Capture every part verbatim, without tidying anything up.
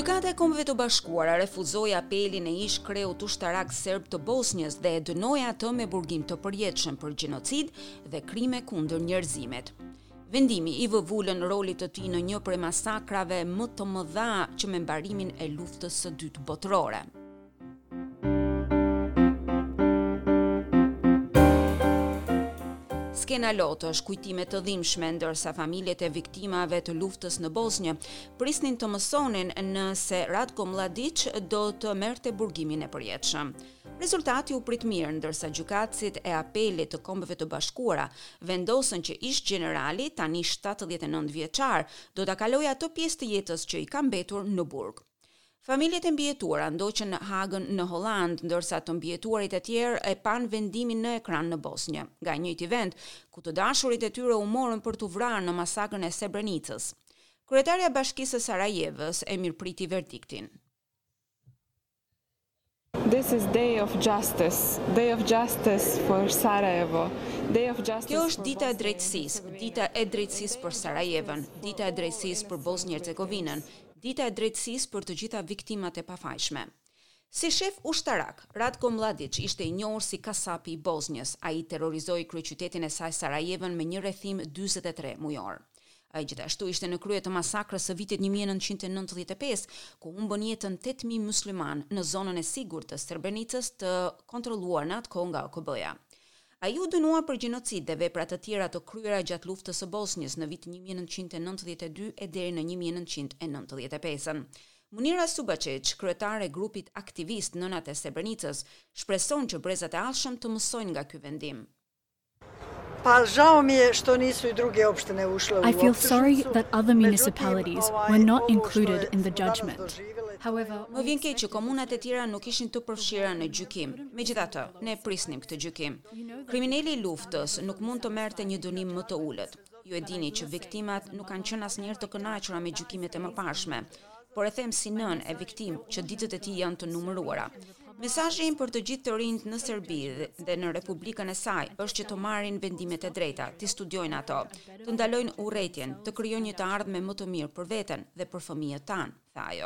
Gjykata e Kombeve të Bashkuara refuzoi apelin e ish kreut ushtarak serb të Bosnjës dhe e dënoi atë me burgim të përjetshëm për gjenocid dhe krime kundër njerëzimit. Vendimi i vë vulën rolit të tij në një prej masakrave më të mëdha që me mbarimin e luftës së dytë botërore. Skena lotë është kujtime të dhimbshme, ndërsa familjet e viktimave të luftës në Bosnjë prisnin të mësonin nëse Ratko Mladic do të merrte burgimin e përjetshëm. Rezultati u prit mirë, ndërsa gjykatësit e apelit të Kombeve të Bashkuara vendosën që ish generali, tani shtatëdhjetë e nëntë vjeçar, do ta kalojë ato pjesë të jetës që i ka mbetur në burg. Familjet e mbijetuara ndoqën në Hagën në Holland, ndërsa të mbijetuarit e tjerë e pan vendimin në ekran në Bosnjë, nga njëjti vend ku të dashurit e tyre u morën për t'u vrarë në masakrën e Srebrenicës. Kryetarja e Bashkisë së Sarajevës e mirëpriti verdiktin. This is day of justice, day of justice for Sarajevo. Day of justice. Kjo është dita e drejtësisë, dita e drejtësisë për Sarajevën, dita e drejtësisë për Bosnjë-Hercegovinën, dita e drejtësisë për të gjitha viktimat e pafajshme. Si shef ushtarak, Ratko Mladic ishte i njohur si kasapi i Bosnjës. Ai terrorizoi kryeqytetin e saj Sarajevën me një rrethim dyzet e tre mujor. Ai gjithashtu ishte në krye të masakrës së vitit një mijë e nëntëqind e nëntëdhjetë e pesë, ku humbën jetën tetë mijë musliman në zonën e sigurt të Srebrenicës, të kontrolluar në atë kohë nga O K B-ja. Ai u dënuar për gjenocid dhe vepra të tjera të kryera gjatë luftës së Bosnjës në vitin një mijë e nëntëqind e nëntëdhjetë e dy e deri në një mijë e nëntëqind e nëntëdhjetë e pesë. Munira Subacic, kryetare e grupit aktivist Nënat e Srebrenicës, shpreson që brezat e ardhshëm të mësojnë nga ky vendim. Pa žao mi je što nisu i druge opštine ušle u I feel sorry that other municipalities were not included in the judgment. However, Më vjen keq që komunat e tjera nuk ishin të përfshira në gjykim. Megjithatë, ne prisnim këtë gjykim. Kriminali i luftës nuk mund të merrte një dënim më të ulët. Ju e dini që viktimat nuk kanë qenë asnjëherë të kënaqura me gjykimet e mëparshme, por e them si nën e viktim që ditët e tij janë të numëruara. Mesazhi im për të gjithë të rinjt në Serbi dhe në Republikën e saj është që të marrin vendimet e drejta, të studiojnë ato, të ndalojnë urrëtitjen, të krijojnë një të ardhme më të mirë për veten dhe për fëmijët tanë, tha ajo.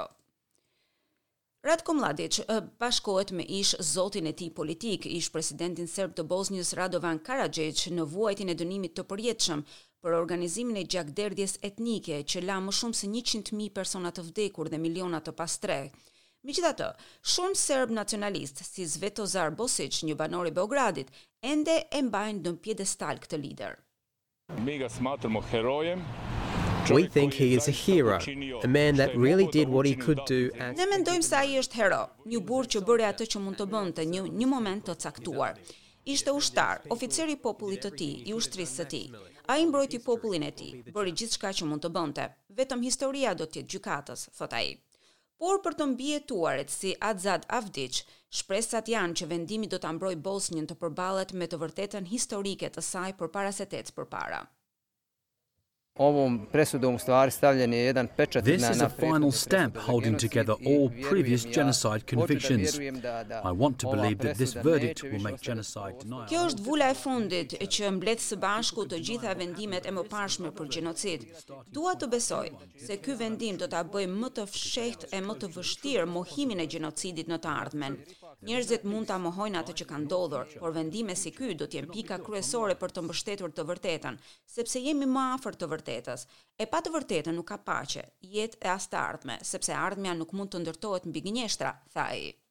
Ratko Mladic bashkohet me ish zotin e tij politik, ish presidentin serb të Bosnjës Radovan Karadzic, në vuajtjen e dënimit të përjetshëm për organizimin e gjakderdhjes etnike që la më shumë se njëqind mijë persona të vdekur dhe miliona të pastreh. Megjithatë, shumë serb nacionalist si Svetozar Bosic, një banor i Beogradit, ende e mbajnë në pjedestal këtë lider. Mi ga smatramo herojem. We think he is a hero, a man that really did what he could do. And... Ne mendojmë se ai është hero, një burr që bëri atë që mund të bënte në një, një moment të caktuar. Ishte ushtar, oficer i popullit të tij, i ushtrisë së tij. Ai mbrojti popullin e tij, bëri gjithçka që mund të bënte. Vetëm historia do të jetë gjykatës, thot ai. Por për të mbijetuarit si Adzad Avdic, shpresat janë që vendimi do ta mbrojë Bosnjën të përballet me të vërtetën historike të saj përpara se të ecë përpara. Ovom presudom u stvari stavljen je jedan pečat na This is a final stamp holding together all previous genocide convictions. I want to believe that this verdict will make genocide denial. Kjo është vula e fundit që mbledh së bashku të gjitha vendimet e mëparshme për gjenocid. Dua të besoj se ky vendim do ta bëjë më të fshehtë e më të vështirë mohimin e gjenocidit në të ardhmen. Njerëzit mund ta mohojnë atë që ka ndodhur, por vendime si ky do të jenë pika kryesore për të mbështetur të vërtetën, sepse jemi më afër të vërtetës. E pa të vërtetën nuk ka paqe, jetë e as të ardhme, sepse ardhmja nuk mund të ndërtohet mbi gënjeshtra, tha ai.